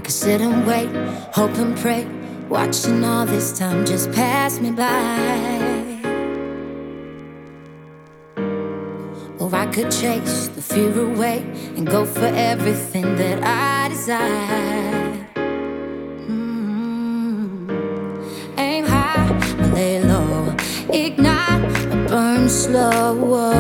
could sit and wait, hope and pray, watching all this time just pass me by. Or I could chase the fear away and go for everything that I desire. Aim high, but lay low, ignite, but burn slow.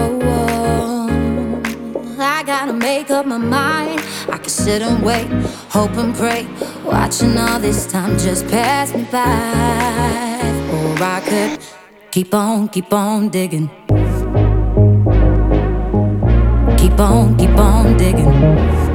I gotta make up my mind. I could sit and wait, hope and pray, watching all this time just pass me by. Or I could keep on digging. Keep on digging.